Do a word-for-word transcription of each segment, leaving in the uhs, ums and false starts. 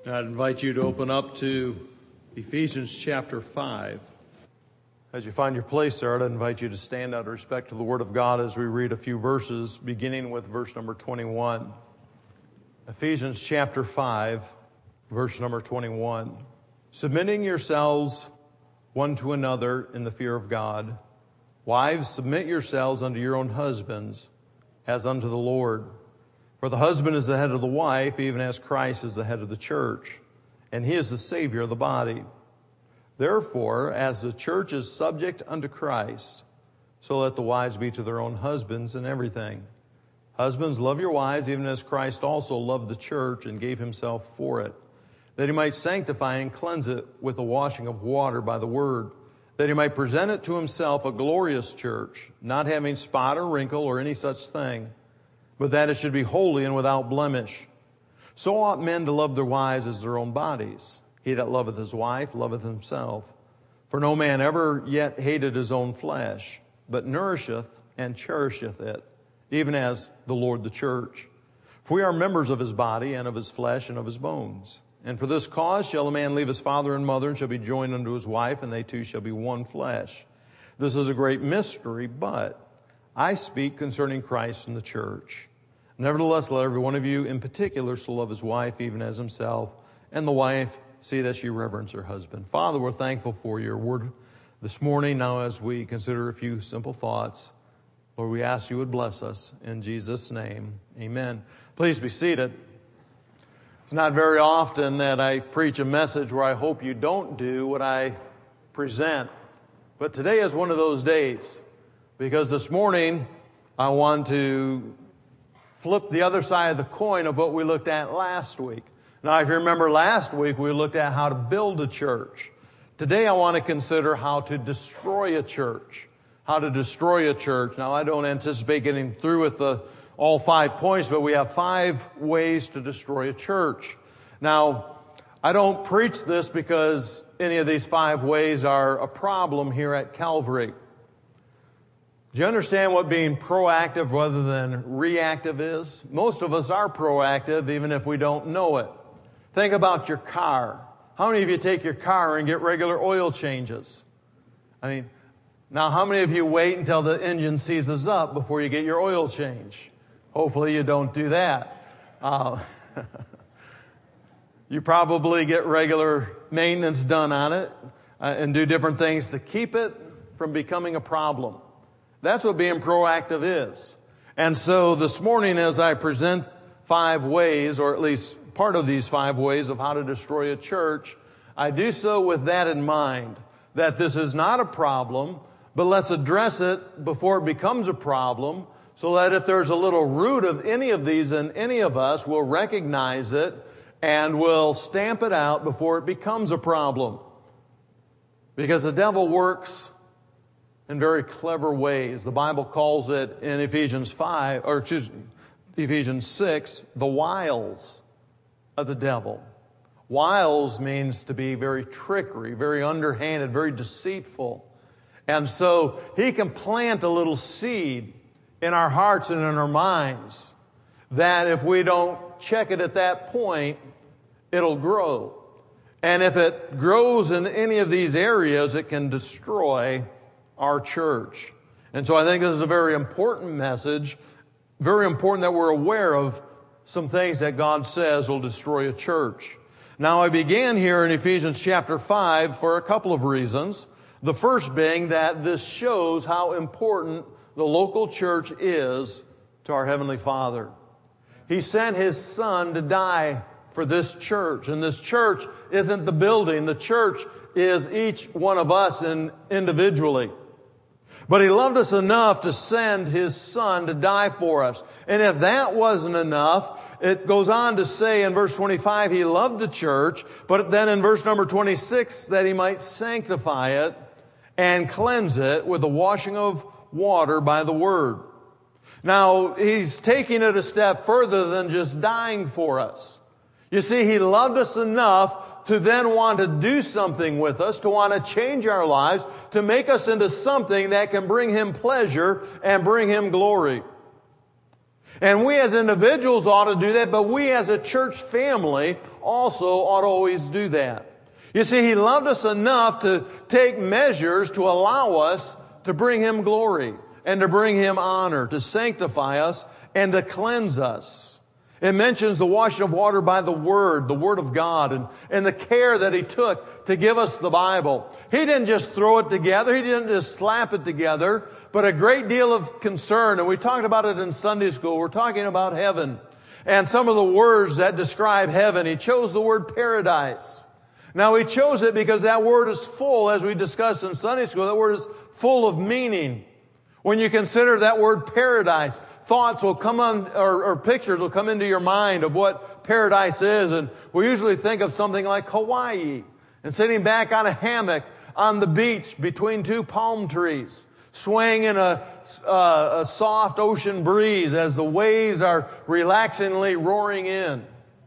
I'd invite you to open up to Ephesians chapter five. As you find your place there, I'd invite you to stand out of respect to the Word of God as we read a few verses, beginning with verse number twenty-one. Ephesians chapter five, verse number twenty-one. Submitting yourselves one to another in the fear of God. Wives, submit yourselves unto your own husbands, as unto the Lord. For the husband is the head of the wife, even as Christ is the head of the church, and he is the Savior of the body. Therefore, as the church is subject unto Christ, so let the wives be to their own husbands in everything. Husbands, love your wives, even as Christ also loved the church and gave himself for it, that he might sanctify and cleanse it with the washing of water by the word, that he might present it to himself a glorious church, not having spot or wrinkle or any such thing, but that it should be holy and without blemish. So ought men to love their wives as their own bodies. He that loveth his wife loveth himself. For no man ever yet hated his own flesh, but nourisheth and cherisheth it, even as the Lord the church. For we are members of his body, and of his flesh, and of his bones. And for this cause shall a man leave his father and mother, and shall be joined unto his wife, and they two shall be one flesh. This is a great mystery, but I speak concerning Christ and the church. Nevertheless, let every one of you in particular so love his wife even as himself, and the wife see that she reverence her husband. Father, we're thankful for your word this morning. Now as we consider a few simple thoughts, Lord, we ask you would bless us in Jesus' name. Amen. Please be seated. It's not very often that I preach a message where I hope you don't do what I present. But today is one of those days, because this morning I want to flip the other side of the coin of what we looked at last week. Now, if you remember last week, we looked at how to build a church. Today, I want to consider how to destroy a church. How to destroy a church. Now, I don't anticipate getting through with the, all five points, but we have five ways to destroy a church. Now, I don't preach this because any of these five ways are a problem here at Calvary. Do you understand what being proactive rather than reactive is? Most of us are proactive even if we don't know it. Think about your car. How many of you take your car and get regular oil changes? I mean, now how many of you wait until the engine seizes up before you get your oil change? Hopefully you don't do that. Uh, you probably get regular maintenance done on it uh, and do different things to keep it from becoming a problem. That's what being proactive is. And so this morning, as I present five ways, or at least part of these five ways of how to destroy a church, I do so with that in mind, that this is not a problem, but let's address it before it becomes a problem, so that if there's a little root of any of these in any of us, we'll recognize it and we'll stamp it out before it becomes a problem. Because the devil works in very clever ways. The Bible calls it in Ephesians five, or excuse me, Ephesians six, the wiles of the devil. Wiles means to be very trickery, very underhanded, very deceitful. And so he can plant a little seed in our hearts and in our minds that if we don't check it at that point, it'll grow. And if it grows in any of these areas, it can destroy our church. And so I think this is a very important message, very important that we're aware of some things that God says will destroy a church. Now, I began here in Ephesians chapter five for a couple of reasons. The first being that this shows how important the local church is to our Heavenly Father. He sent His Son to die for this church. And this church isn't the building. The church is each one of us in, individually. But He loved us enough to send His Son to die for us. And if that wasn't enough, it goes on to say in verse twenty-five, He loved the church, but then in verse number twenty-six, that He might sanctify it and cleanse it with the washing of water by the Word. Now, He's taking it a step further than just dying for us. You see, He loved us enough to then want to do something with us, to want to change our lives, to make us into something that can bring Him pleasure and bring Him glory. And we as individuals ought to do that, but we as a church family also ought to always do that. You see, He loved us enough to take measures to allow us to bring Him glory and to bring Him honor, to sanctify us and to cleanse us. It mentions the washing of water by the Word, the Word of God, and, and the care that He took to give us the Bible. He didn't just throw it together. He didn't just slap it together, but a great deal of concern. And we talked about it in Sunday school. We're talking about heaven and some of the words that describe heaven. He chose the word paradise. Now, He chose it because that word is full, as we discussed in Sunday school, that word is full of meaning. When you consider that word paradise, thoughts will come on, or, or pictures will come into your mind of what paradise is. And we usually think of something like Hawaii and sitting back on a hammock on the beach between two palm trees, swaying in a, uh, a soft ocean breeze as the waves are relaxingly roaring in.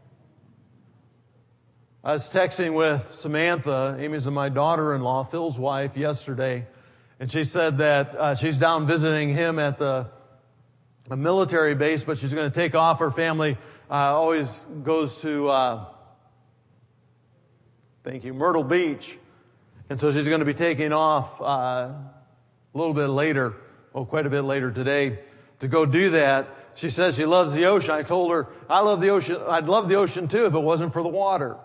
I was texting with Samantha, Amy's my daughter-in-law, Phil's wife, yesterday, and she said that uh, she's down visiting him at the a military base, but she's going to take off. Her family uh, always goes to, uh, thank you, Myrtle Beach. And so she's going to be taking off uh, a little bit later, well, quite a bit later today, to go do that. She says she loves the ocean. I told her, I love the ocean. I'd love the ocean too if it wasn't for the water.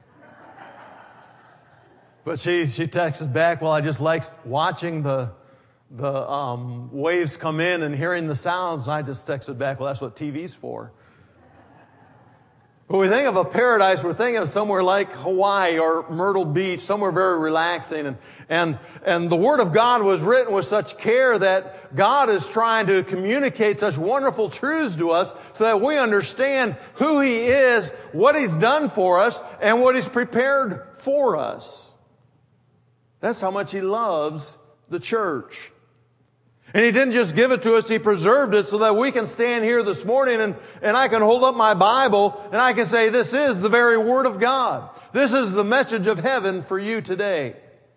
But she, she texted back, well, I just like watching the the um, waves come in and hearing the sounds. And I just texted back, well, that's what T V's for. When we think of a paradise, we're thinking of somewhere like Hawaii or Myrtle Beach, somewhere very relaxing. And, and, and the Word of God was written with such care that God is trying to communicate such wonderful truths to us so that we understand who He is, what He's done for us, and what He's prepared for us. That's how much He loves the church. And He didn't just give it to us, He preserved it so that we can stand here this morning and, and I can hold up my Bible and I can say, this is the very Word of God. This is the message of heaven for you today.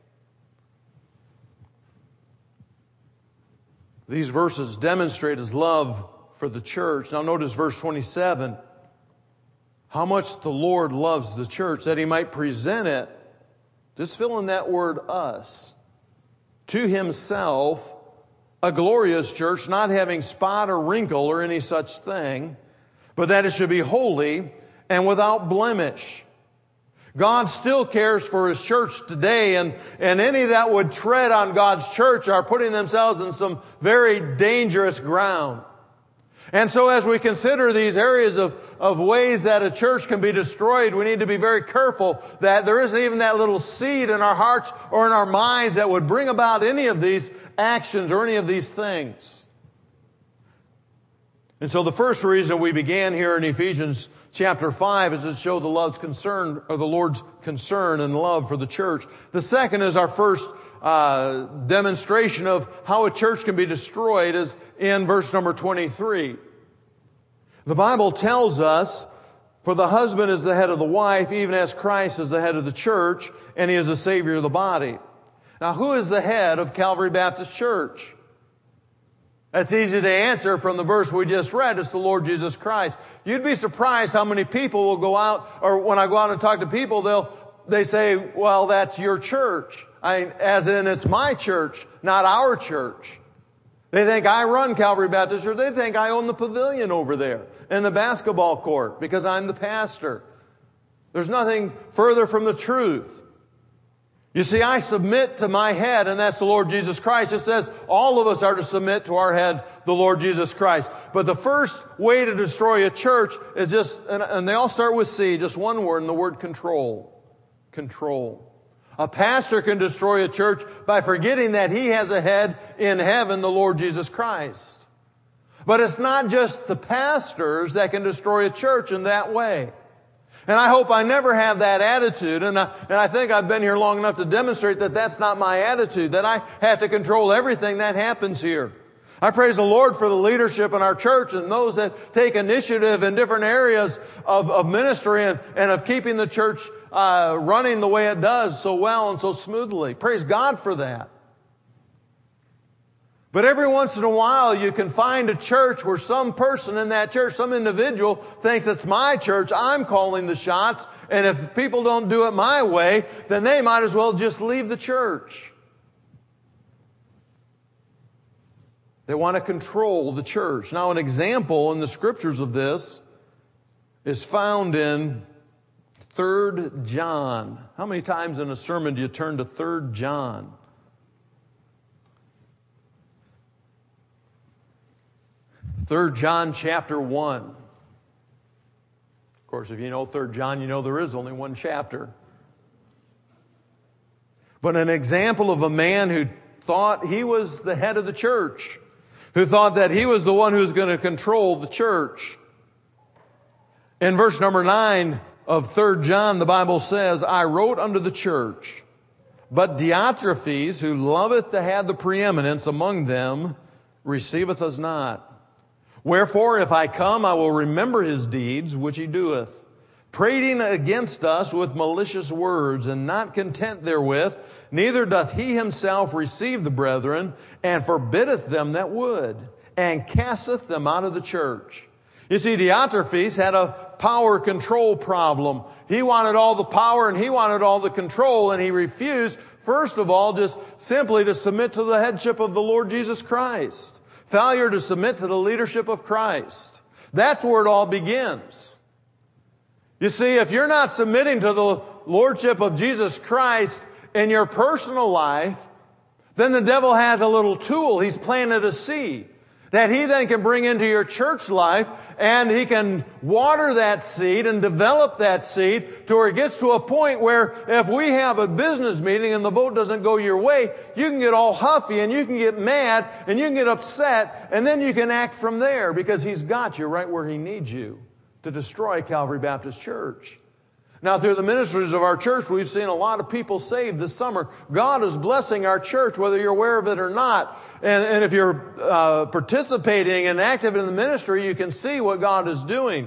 These verses demonstrate His love for the church. Now notice verse twenty-seven. How much the Lord loves the church, that He might present it, just fill in that word us, to Himself, a glorious church, not having spot or wrinkle or any such thing, but that it should be holy and without blemish. God still cares for His church today, and, and any that would tread on God's church are putting themselves in some very dangerous ground. And so as we consider these areas of, of ways that a church can be destroyed, we need to be very careful that there isn't even that little seed in our hearts or in our minds that would bring about any of these actions or any of these things. And so the first reason we began here in Ephesians chapter five is to show the Lord's concern, or the Lord's concern and love for the church. The second is our first uh, demonstration of how a church can be destroyed is in verse number twenty-three. The Bible tells us, for the husband is the head of the wife, even as Christ is the head of the church, and He is the Savior of the body. Now, who is the head of Calvary Baptist Church? That's easy to answer from the verse we just read. It's the Lord Jesus Christ. You'd be surprised how many people will go out, or when I go out and talk to people, they'll they say, well, that's your church. I, as in, it's my church, not our church. They think I run Calvary Baptist Church. They think I own the pavilion over there and the basketball court because I'm the pastor. There's nothing further from the truth. You see, I submit to my head, and that's the Lord Jesus Christ. It says all of us are to submit to our head, the Lord Jesus Christ. But the first way to destroy a church is just, and, and they all start with C, just one word, and the word control. Control. A pastor can destroy a church by forgetting that he has a head in heaven, the Lord Jesus Christ. But it's not just the pastors that can destroy a church in that way. And I hope I never have that attitude. And I, and I think I've been here long enough to demonstrate that that's not my attitude, that I have to control everything that happens here. I praise the Lord for the leadership in our church and those that take initiative in different areas of, of ministry and, and of keeping the church uh, running the way it does so well and so smoothly. Praise God for that. But every once in a while, you can find a church where some person in that church, some individual, thinks it's my church, I'm calling the shots, and if people don't do it my way, then they might as well just leave the church. They want to control the church. Now, an example in the Scriptures of this is found in Third John. How many times in a sermon do you turn to Third John? Third John chapter one. Of course, if you know Third John, you know there is only one chapter. But an example of a man who thought he was the head of the church, who thought that he was the one who was going to control the church. In verse number nine of Third John, the Bible says, I wrote unto the church, but Diotrephes, who loveth to have the preeminence among them, receiveth us not. Wherefore, if I come, I will remember his deeds, which he doeth, prating against us with malicious words, and not content therewith, neither doth he himself receive the brethren, and forbiddeth them that would, and casteth them out of the church. You see, Diotrephes had a power control problem. He wanted all the power and he wanted all the control, and he refused, first of all, just simply to submit to the headship of the Lord Jesus Christ. Failure to submit to the leadership of Christ. That's where it all begins. You see, if you're not submitting to the lordship of Jesus Christ in your personal life, then the devil has a little tool. He's planted a seed that he then can bring into your church life, and he can water that seed and develop that seed to where it gets to a point where if we have a business meeting and the vote doesn't go your way, you can get all huffy and you can get mad and you can get upset, and then you can act from there because he's got you right where he needs you to destroy Calvary Baptist Church. Now, through the ministries of our church, we've seen a lot of people saved this summer. God is blessing our church, whether you're aware of it or not. And, and if you're uh, participating and active in the ministry, you can see what God is doing.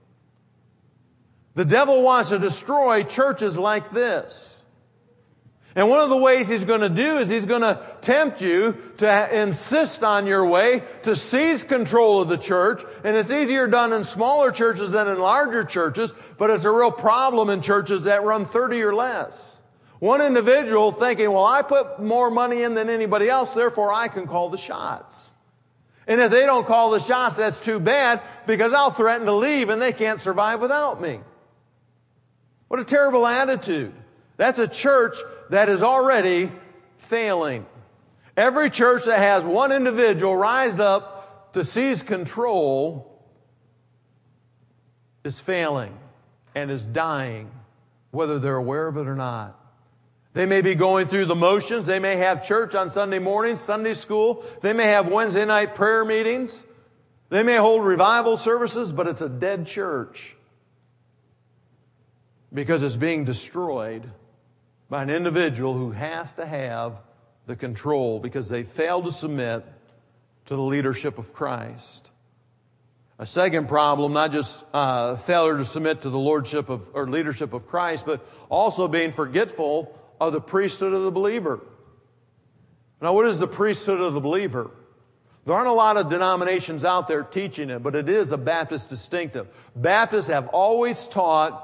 The devil wants to destroy churches like this. And one of the ways he's going to do is he's going to tempt you to insist on your way, to seize control of the church. And it's easier done in smaller churches than in larger churches, but it's a real problem in churches that run thirty or less. One individual thinking, well, I put more money in than anybody else, therefore I can call the shots. And if they don't call the shots, that's too bad, because I'll threaten to leave and they can't survive without me. What a terrible attitude. That's a church that is already failing. Every church that has one individual rise up to seize control is failing and is dying, whether they're aware of it or not. They may be going through the motions. They may have church on Sunday mornings, Sunday school. They may have Wednesday night prayer meetings. They may hold revival services, but it's a dead church because it's being destroyed by an individual who has to have the control because they fail to submit to the leadership of Christ. A second problem, not just uh, failure to submit to the lordship of or leadership of Christ, but also being forgetful of the priesthood of the believer. Now, what is the priesthood of the believer? There aren't a lot of denominations out there teaching it, but it is a Baptist distinctive. Baptists have always taught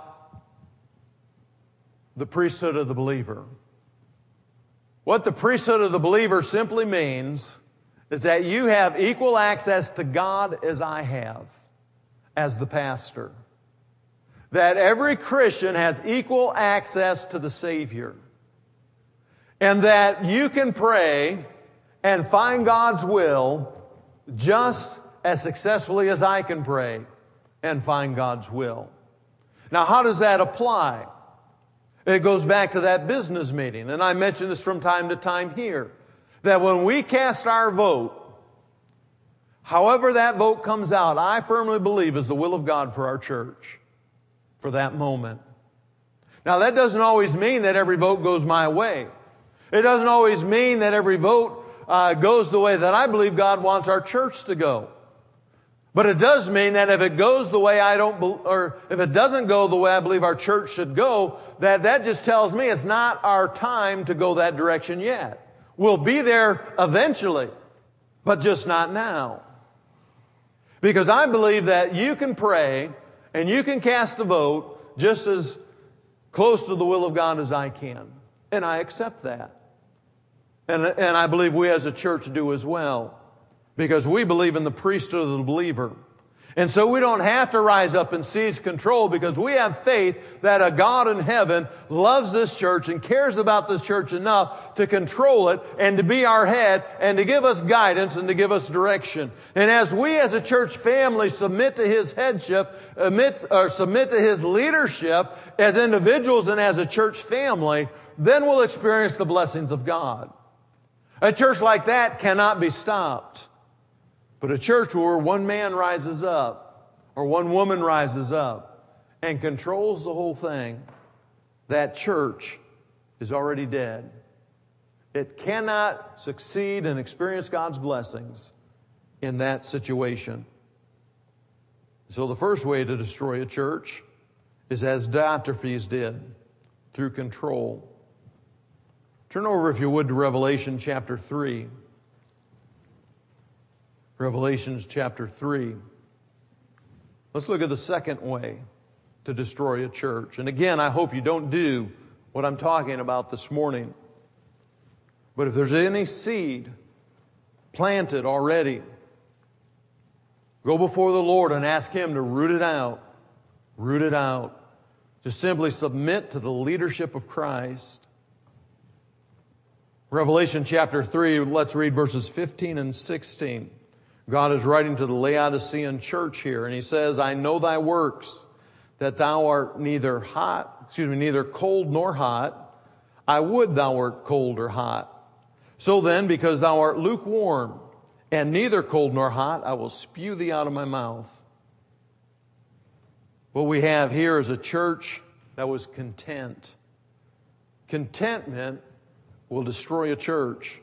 the priesthood of the believer. What the priesthood of the believer simply means is that you have equal access to God as I have, as the pastor. That every Christian has equal access to the Savior. And that you can pray and find God's will just as successfully as I can pray and find God's will. Now, how does that apply? It goes back to that business meeting, and I mention this from time to time here, that when we cast our vote, however that vote comes out, I firmly believe is the will of God for our church, for that moment. Now, that doesn't always mean that every vote goes my way. It doesn't always mean that every vote uh, goes the way that I believe God wants our church to go. But it does mean that if it goes the way I don't, be- or if it doesn't go the way I believe our church should go, that that just tells me it's not our time to go that direction yet. We'll be there eventually. but just not now. Because I believe that you can pray and you can cast a vote just as close to the will of God as I can. And I accept that. And, and I believe we as a church do as well. Because we believe in the priesthood of the believer. And so we don't have to rise up and seize control because we have faith that a God in heaven loves this church and cares about this church enough to control it and to be our head and to give us guidance and to give us direction. And as we as a church family submit to His headship, admit, or submit to His leadership as individuals and as a church family, then we'll experience the blessings of God. A church like that cannot be stopped. But a church where one man rises up or one woman rises up and controls the whole thing, that church is already dead. It cannot succeed and experience God's blessings in that situation. So the first way to destroy a church is as Diotrephes did, through control. Turn over, if you would, to Revelation chapter three. Revelation chapter three. Let's look at the second way to destroy a church. And again, I hope you don't do what I'm talking about this morning. But if there's any seed planted already, go before the Lord and ask Him to root it out. Root it out. Just simply submit to the leadership of Christ. Revelation chapter three, let's read verses fifteen and sixteen. God is writing to the Laodicean church here, and He says, I know thy works, that thou art neither hot, excuse me, neither cold nor hot. I would thou wert cold or hot. So then, because thou art lukewarm, and neither cold nor hot, I will spew thee out of my mouth. What we have here is a church that was content. Contentment will destroy a church.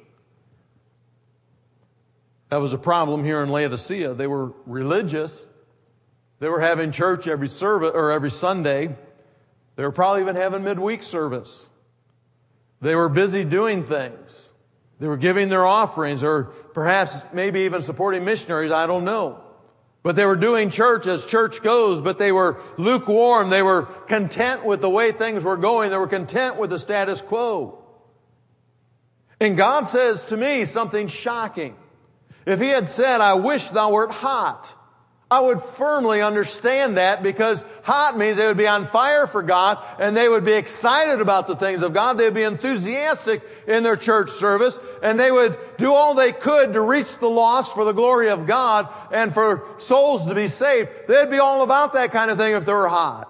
That was a problem here in Laodicea. They were religious. They were having church every service or every Sunday. They were probably even having midweek service. They were busy doing things. They were giving their offerings, or perhaps maybe even supporting missionaries. I don't know. But they were doing church as church goes, but they were lukewarm. They were content with the way things were going. They were content with the status quo. And God says to me something shocking. If He had said, I wish thou wert hot, I would firmly understand that, because hot means they would be on fire for God and they would be excited about the things of God. They would be enthusiastic in their church service, and they would do all they could to reach the lost for the glory of God and for souls to be saved. They'd be all about that kind of thing if they were hot.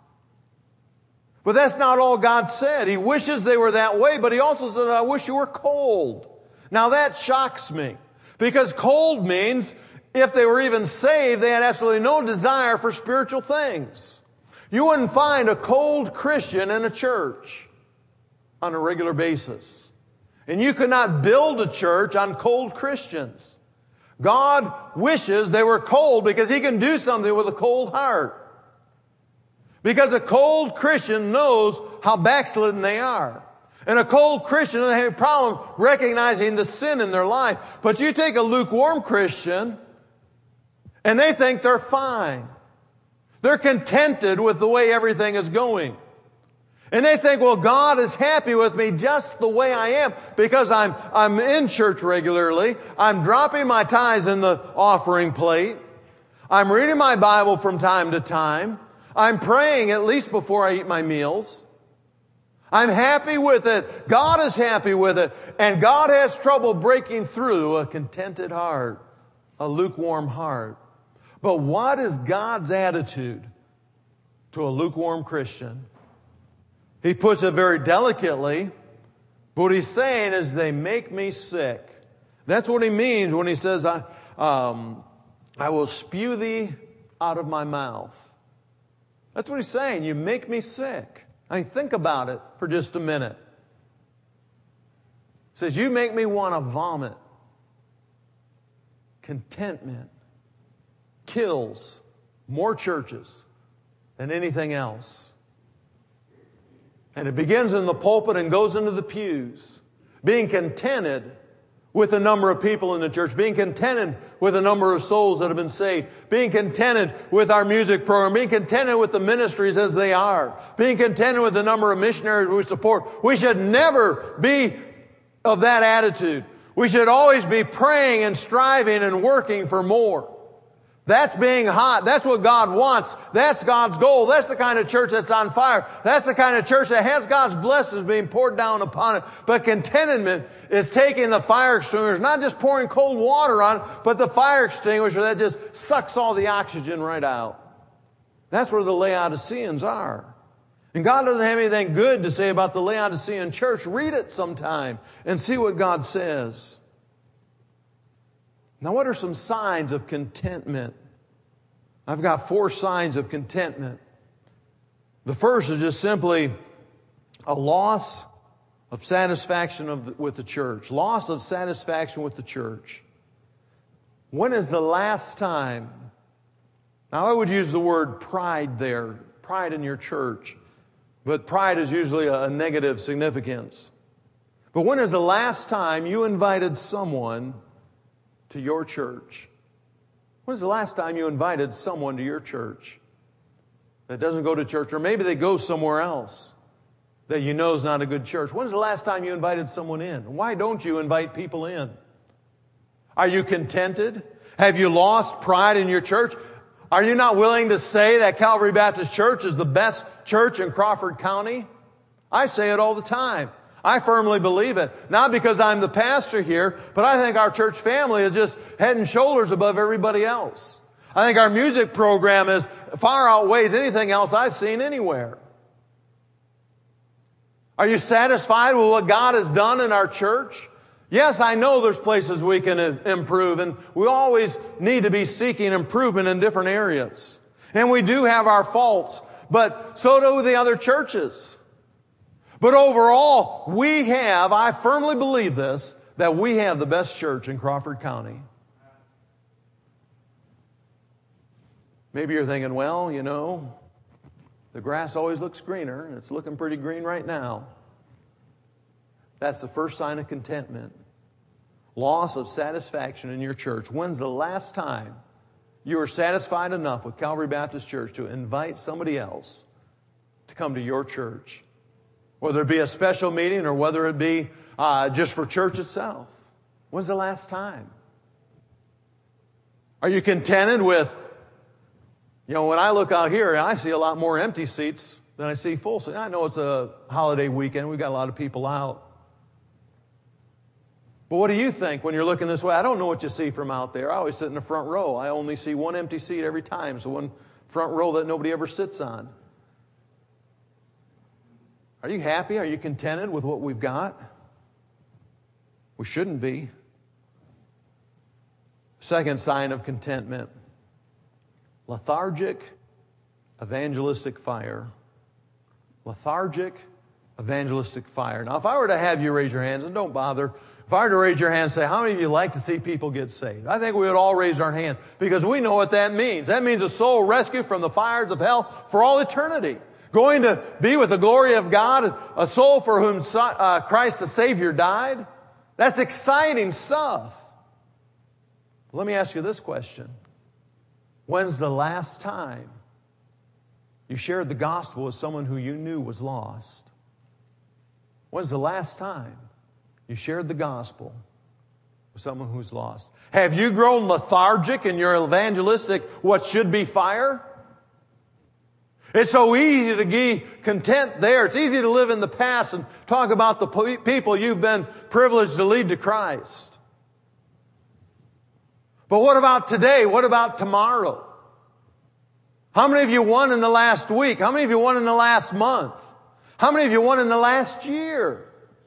But that's not all God said. He wishes they were that way, but He also said, I wish you were cold. Now that shocks me. Because cold means if they were even saved, they had absolutely no desire for spiritual things. You wouldn't find a cold Christian in a church on a regular basis. And you could not build a church on cold Christians. God wishes they were cold because He can do something with a cold heart. Because a cold Christian knows how backslidden they are. And a cold Christian doesn't have a problem recognizing the sin in their life. But you take a lukewarm Christian, and they think they're fine. They're contented with the way everything is going. And they think, well, God is happy with me just the way I am because I'm, I'm in church regularly. I'm dropping my tithes in the offering plate. I'm reading my Bible from time to time. I'm praying at least before I eat my meals. I'm happy with it. God is happy with it. And God has trouble breaking through a contented heart, a lukewarm heart. But what is God's attitude to a lukewarm Christian? He puts it very delicately. But what He's saying is, they make me sick. That's what He means when He says, I, um, I will spew thee out of my mouth. That's what He's saying. You make me sick. I mean, think about it for just a minute. He says, you make me want to vomit. Contentment kills more churches than anything else. And it begins in the pulpit and goes into the pews. Being contented with the number of people in the church, being contented with the number of souls that have been saved, being contented with our music program, being contented with the ministries as they are, being contented with the number of missionaries we support. We should never be of that attitude. We should always be praying and striving and working for more. That's being hot. That's what God wants. That's God's goal. That's the kind of church that's on fire. That's the kind of church that has God's blessings being poured down upon it. But contentment is taking the fire extinguisher, not just pouring cold water on it, but the fire extinguisher that just sucks all the oxygen right out. That's where the Laodiceans are. And God doesn't have anything good to say about the Laodicean church. Read it sometime and see what God says. Now, what are some signs of contentment? I've got four signs of contentment. The first is just simply a loss of satisfaction of the, with the church. Loss of satisfaction with the church. When is the last time? Now, I would use the word pride there. Pride in your church. But pride is usually a, a negative significance. But when is the last time you invited someone to your church? When's the last time you invited someone to your church that doesn't go to church, or maybe they go somewhere else that you know is not a good church? When's the last time you invited someone in? Why don't you invite people in? Are you contented? Have you lost pride in your church? Are you not willing to say that Calvary Baptist Church is the best church in Crawford County? I say it all the time. I firmly believe it. Not because I'm the pastor here, but I think our church family is just head and shoulders above everybody else. I think our music program is far outweighs anything else I've seen anywhere. Are you satisfied with what God has done in our church? Yes, I know there's places we can improve, and we always need to be seeking improvement in different areas. And we do have our faults, but so do the other churches. But overall, we have, I firmly believe this, that we have the best church in Crawford County. Maybe you're thinking, well, you know, the grass always looks greener, and it's looking pretty green right now. That's the first sign of contentment. Loss of satisfaction in your church. When's the last time you were satisfied enough with Calvary Baptist Church to invite somebody else to come to your church? Whether it be a special meeting or whether it be uh, just for church itself. When's the last time? Are you contented with, you know, when I look out here, I see a lot more empty seats than I see full seats. I know it's a holiday weekend. We've got a lot of people out. But what do you think when you're looking this way? I don't know what you see from out there. I always sit in the front row. I only see one empty seat every time. So one front row that nobody ever sits on. Are you happy? Are you contented with what we've got? We shouldn't be. Second sign of contentment. Lethargic, evangelistic fire. Lethargic, evangelistic fire. Now, if I were to have you raise your hands, and don't bother, if I were to raise your hand and say, how many of you like to see people get saved? I think we would all raise our hand because we know what that means. That means a soul rescued from the fires of hell for all eternity. Going to be with the glory of God, a soul for whom uh, Christ the Savior died. That's exciting stuff. Let me ask you this question. When's the last time you shared the gospel with someone who you knew was lost? When's the last time you shared the gospel with someone who's lost? Have you grown lethargic in your evangelistic, what should be fire? It's so easy to be content there. It's easy to live in the past and talk about the people you've been privileged to lead to Christ. But what about today? What about tomorrow? How many of you won in the last week? How many of you won in the last month? How many of you won in the last year?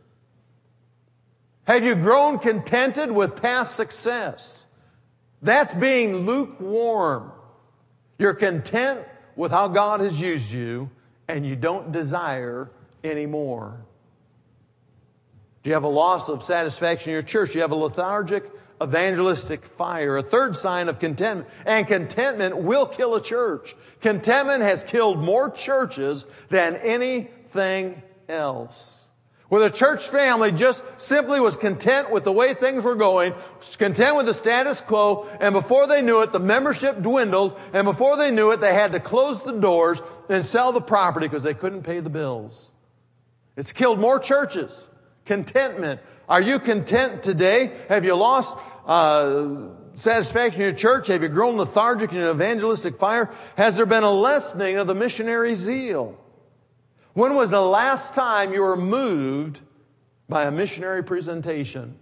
Have you grown contented with past success? That's being lukewarm. You're content with how God has used you, and you don't desire anymore. Do you have a loss of satisfaction in your church? Do you have a lethargic, evangelistic fire? A third sign of contentment, and contentment will kill a church. Contentment has killed more churches than anything else. Where the church family just simply was content with the way things were going, content with the status quo, and before they knew it, the membership dwindled, and before they knew it, they had to close the doors and sell the property because they couldn't pay the bills. It's killed more churches. Contentment. Are you content today? Have you lost uh, satisfaction in your church? Have you grown lethargic in your evangelistic fire? Has there been a lessening of the missionary zeal? When was the last time you were moved by a missionary presentation?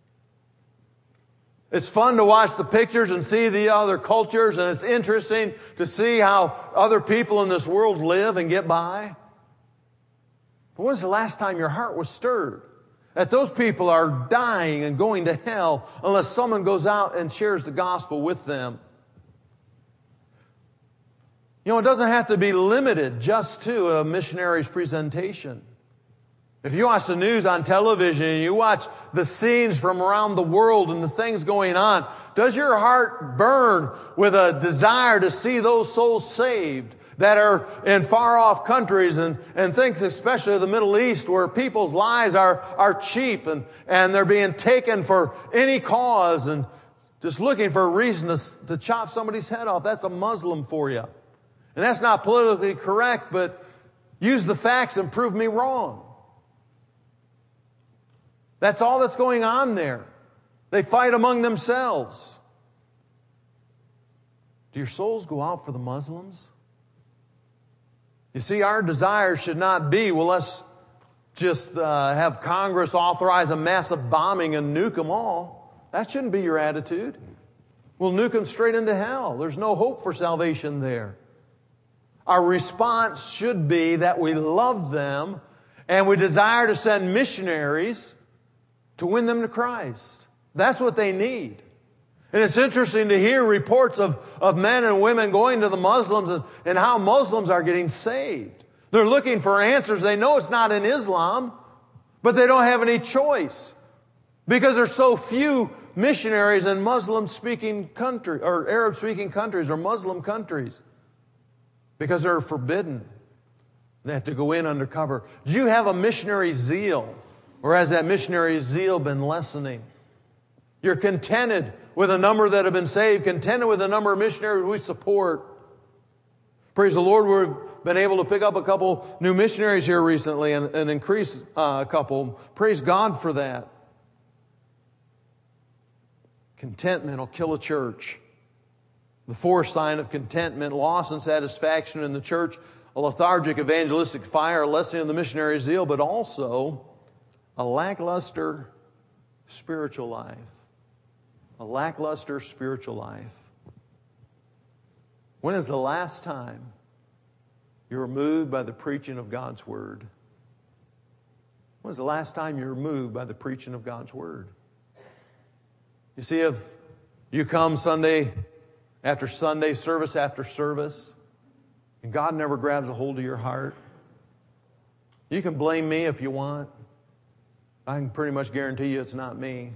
It's fun to watch the pictures and see the other cultures, and it's interesting to see how other people in this world live and get by. But when was the last time your heart was stirred? That those people are dying and going to hell unless someone goes out and shares the gospel with them. You know, it doesn't have to be limited just to a missionary's presentation. If you watch the news on television and you watch the scenes from around the world and the things going on, does your heart burn with a desire to see those souls saved that are in far-off countries, and, and think especially of the Middle East, where people's lives are, are cheap and, and they're being taken for any cause and just looking for a reason to, to chop somebody's head off? That's a Muslim for you. And that's not politically correct, but use the facts and prove me wrong. That's all that's going on there. They fight among themselves. Do your souls go out for the Muslims? You see, our desire should not be, well, let's just uh, have Congress authorize a massive bombing and nuke them all. That shouldn't be your attitude. We'll nuke them straight into hell. There's no hope for salvation there. Our response should be that we love them and we desire to send missionaries to win them to Christ. That's what they need. And it's interesting to hear reports of, of men and women going to the Muslims and, and how Muslims are getting saved. They're looking for answers. They know it's not in Islam, but they don't have any choice because there's so few missionaries in Muslim-speaking countries or Arab-speaking countries or Muslim countries. Because they're forbidden. They have to go in undercover. Do you have a missionary zeal? Or has that missionary zeal been lessening? You're contented with a number that have been saved, contented with the number of missionaries we support. Praise the Lord, we've been able to pick up a couple new missionaries here recently and, and increase uh, a couple. Praise God for that. Contentment will kill a church. The fourth sign of contentment, loss and satisfaction in the church, a lethargic evangelistic fire, a lessening of the missionary zeal, but also a lackluster spiritual life. A lackluster spiritual life. When is the last time you were moved by the preaching of God's Word? When was the last time you were moved by the preaching of God's Word? You see, if you come Sunday after Sunday, service after service, and God never grabs a hold of your heart, you can blame me if you want. I can pretty much guarantee you it's not me.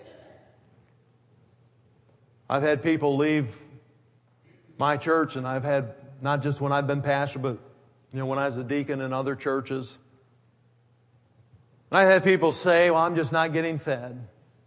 I've had people leave my church, and I've had, not just when I've been pastor, but you know, when I was a deacon in other churches. And I've had people say, well, I'm just not getting fed.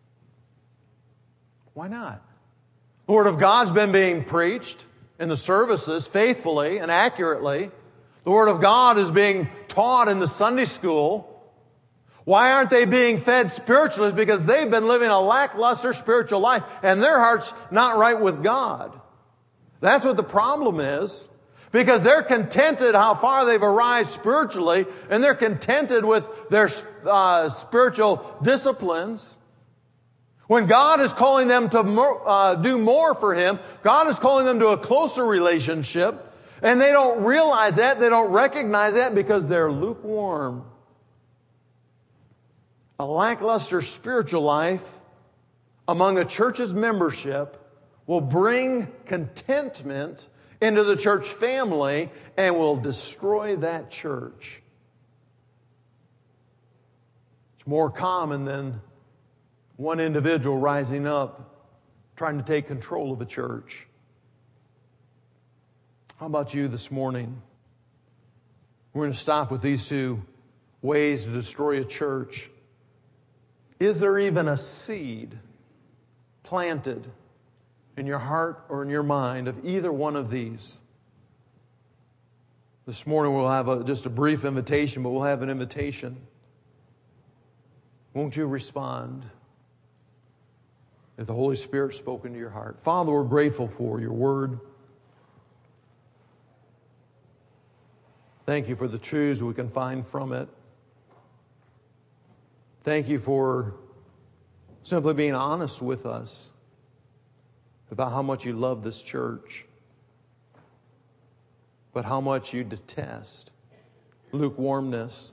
Why not? The Word of God's been being preached in the services faithfully and accurately. The Word of God is being taught in the Sunday school. Why aren't they being fed spiritually? It's because they've been living a lackluster spiritual life and their heart's not right with God. That's what the problem is. Because they're contented how far they've arrived spiritually, and they're contented with their uh, spiritual disciplines. When God is calling them to more, uh, do more for Him, God is calling them to a closer relationship, and they don't realize that, they don't recognize that because they're lukewarm. A lackluster spiritual life among a church's membership will bring contentment into the church family and will destroy that church. It's more common than one individual rising up trying to take control of a church. How about you this morning? We're going to stop with these two ways to destroy a church. Is there even a seed planted in your heart or in your mind of either one of these? This morning we'll have a, just a brief invitation, but we'll have an invitation. Won't you respond if the Holy Spirit spoke into your heart? Father, we're grateful for your word. Thank you for the truths we can find from it. Thank you for simply being honest with us about how much you love this church, but how much you detest lukewarmness.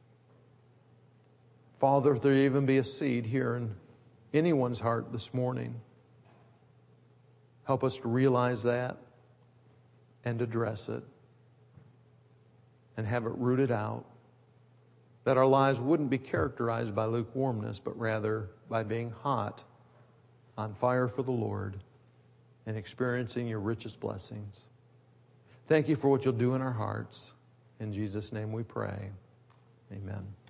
Father, if there even be a seed here in anyone's heart this morning, help us to realize that and address it and have it rooted out, that our lives wouldn't be characterized by lukewarmness, but rather by being hot, on fire for the Lord, and experiencing your richest blessings. Thank you for what you'll do in our hearts. In Jesus' name we pray. Amen.